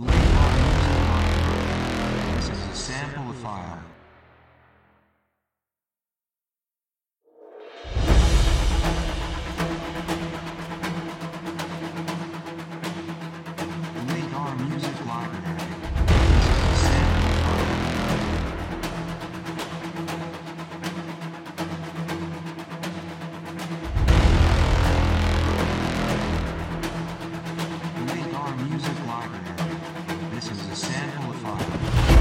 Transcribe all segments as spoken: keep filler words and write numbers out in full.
This is a sample file. Link our music library. This is a sample file. Link our music library. This is a sample file.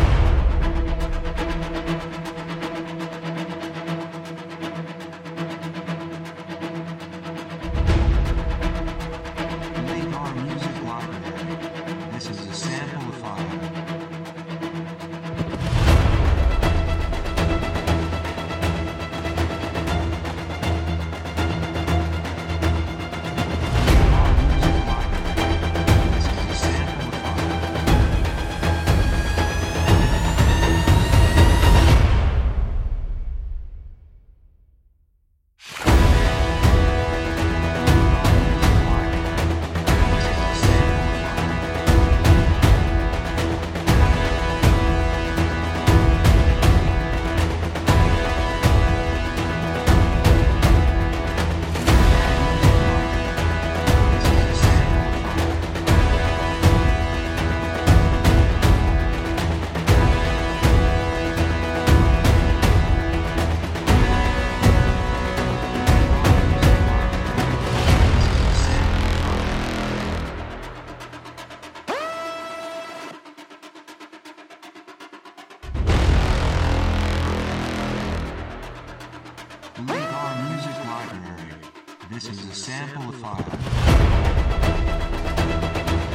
Link our music library. This is a sample file. Link our music library. This is a sample file.